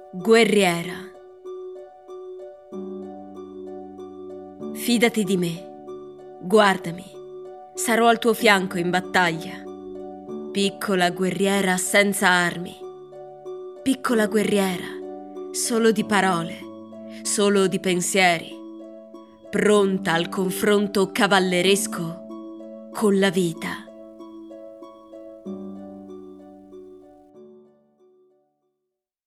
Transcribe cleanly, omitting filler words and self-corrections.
Guerriera. Fidati di me, guardami, sarò al tuo fianco in battaglia. Piccola guerriera senza armi, piccola guerriera, solo di parole, solo di pensieri, pronta al confronto cavalleresco con la vita.